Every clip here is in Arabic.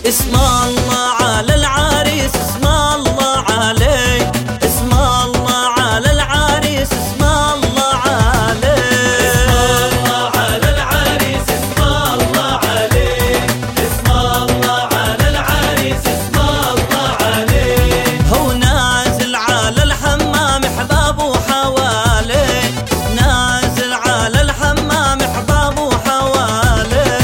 اسم الله على العريس، اسم الله عليه، اسم الله على العريس، اسم الله عليه، اسم الله على العريس، اسم الله عليه، اسم الله على العريس، اسم الله عليه. هو نازل على الحمام احبابه حواليه، نازل على الحمام احبابه حواليه.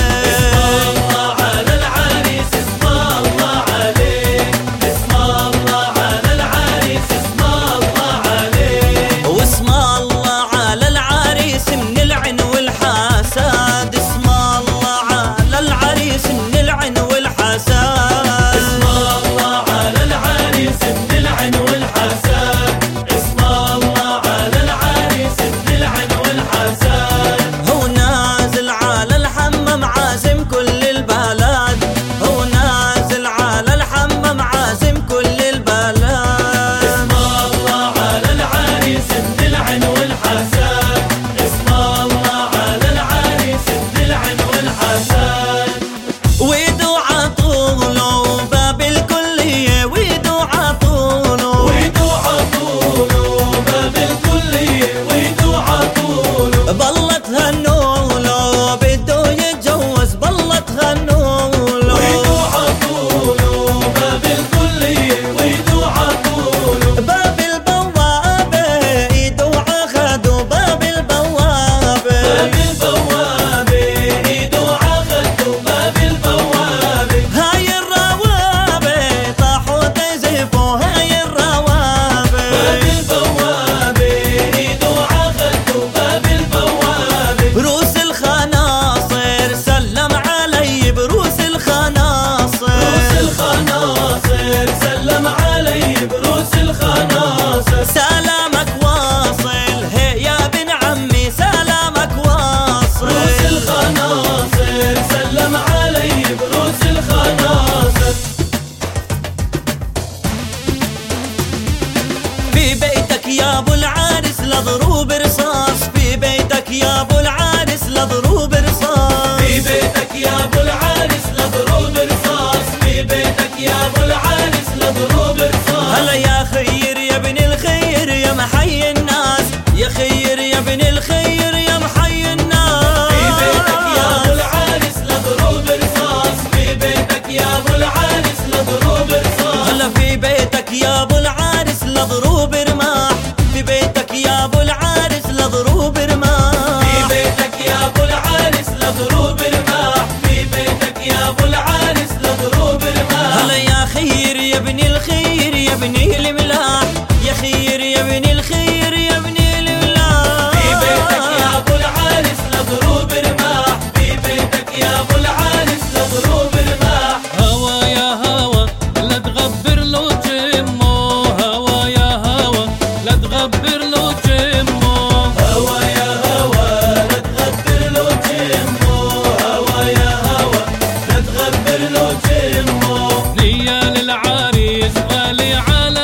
يا ابو العريس لضروب رصاص، في بيتك يا ابو العريس لضروب رصاص، في بيتك يا ابو العريس لضروب رصاص، في بيتك يا ابو العريس لضروب رصاص. هلا يا خير يا ابن الخير يا محي الناس، يا خير يا ابن الخير يا محي الناس. في بيتك يا ابو العريس لضروب رصاص، في بيتك يا ابو العريس لضروب رصاص. هلا في بيتك يا ابو العريس لضروب رماح، في بيتك يا ابو العريس لضروب رماح، في بيتك يا ابو العريس لضروب رماح، في بيتك يا ابو العريس لضروب رماح. هلا يا خير يا ابن الخير يا ابن الملاح، يا خير يا ابن الخير يا ابن الملاح. في بيتك يا ابو العريس لضروب رماح، في بيتك يا ابو العريس لضروب رماح. هوا يا هوا لا تغبر له جمه، هوا يا هوا لا تغبر له جمه، هوا يا هوا لا تغبر له جمه، هوا يا هوا لا تغبر له جمه. نية للعريس غالي على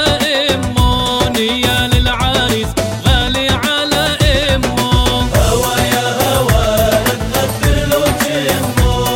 امه، نية للعريس غالي على امه، هوا يا هوا لا تغبر له جمه،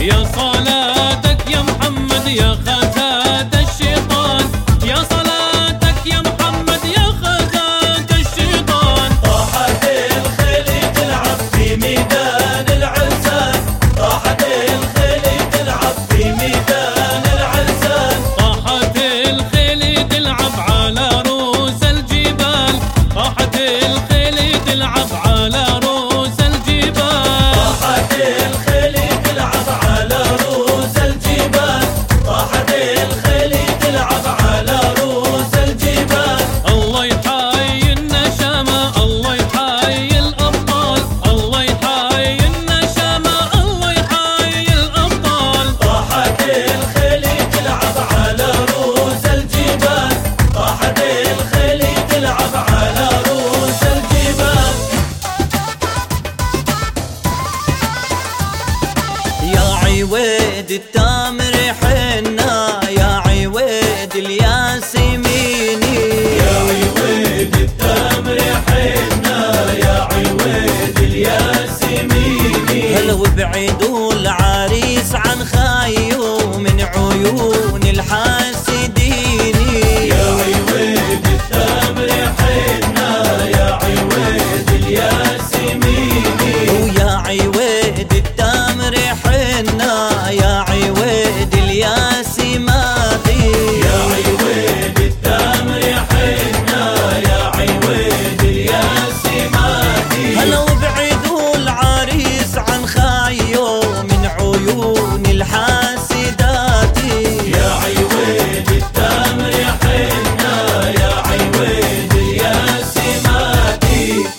يا صلاتك يا محمد يا خزاد الشيطان، يا صلاتك يا محمد يا خزاد الشيطان. طاحت الخيل تلعب في ميدان العرسان، طاحت الخيل تلعب في ميدان العرسان، طاحت الخيل تلعب على رؤوس الجبال، طاحت الخيل تلعب على رؤوس الجبال، طاحت الخيل تلعب على رؤوس الجبال، طاحت الخيل تلعب على رؤوس الجبال. الله يحيي النشامة، الله يحيي الأبطال، الله يحيي النشامة، الله يحيي الأبطال. طاحت الخيل تلعب على رؤوس الجبال، طاحت الخيل تلعب على رؤوس الجبال. يا عويد التامر حنا، يا عويد الياسميني، يا عويد التامر حنا، يا عويد الياسميني. هلا وابعدوا العريس عن خايو من عيون الحاسدين، يا عويد التامر حنا، يا عويد الياسميني. ويا عويد التامر حنا، يا عويد الياسماتي، يا عويد التامر حنا، يا عويد الياسماتي. هلا وابعدوا العريس عن خايو من عيون الحاسدات، يا عويد التامر حنا، يا عويد الياسماتي.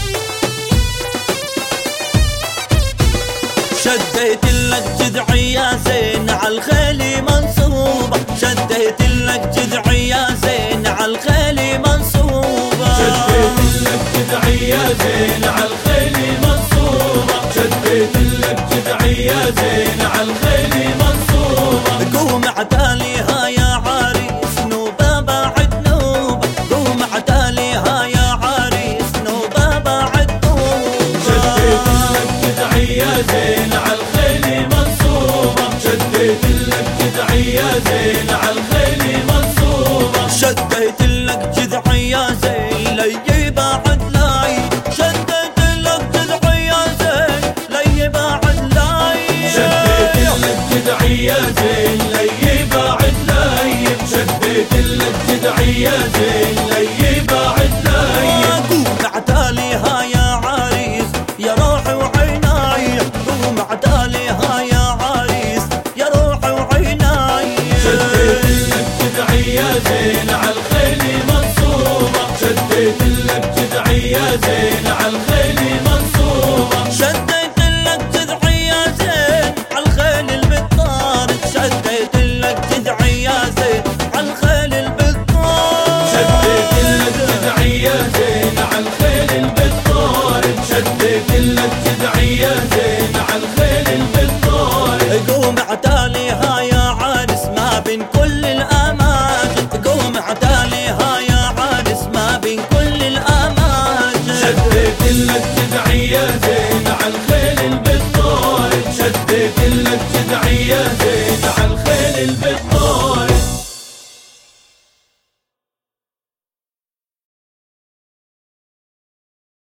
شديت لك جذعي يا زين عالخيل منصوبة، شديت لك جذعي يا زين عالخيل منصوبة، شديت لك جذعي يا زين عالخيل منصوبة، شديت لك جذعي يا زين عالخيل منصوبة. قوم اعتاليها يا عريس نوبة بعد نوبة، قوم اعتاليها يا عريس نوبة بعد نوبة. شديت لك جذعي يا زين عالخيل منصوبة، شديت لك جذعي يا زين عالخيل منصوبة، شديت لك جذعي يا زين لي بعد لاي، شديت لك جذعي يا زين لي بعد لاي، شديت لك جذعي يا زين لي بعد لاي، شديت لك جذعي يا زين لي بعد لاي. قوم اعتاليها يا عريس يا روحي وعيناي، قوم اعتاليها يا عريس يا روحي وعيناي. شديت لك جذعي يا زين عالخيل منصوبة، شديت لك جذعي يا زين عالخيل منصوبة، شديت لك جذعي يا زين عالخيل البطارد، شديت لك جذعي يا زين عالخيل البطارد، شديت لك جذعي يا زين عالخيل البطارد، شديت لك جذعي يا زين عالخيل البطارد. قوم اعتاليها يا عرس ما بين كل الاماكن، قوم اعتاليها يا عرس ما بين كل الاماكن، شديت لك جذعي يا زين عالخيل البطارد، شديت لك جذعي يا زين عالخيل البطارد.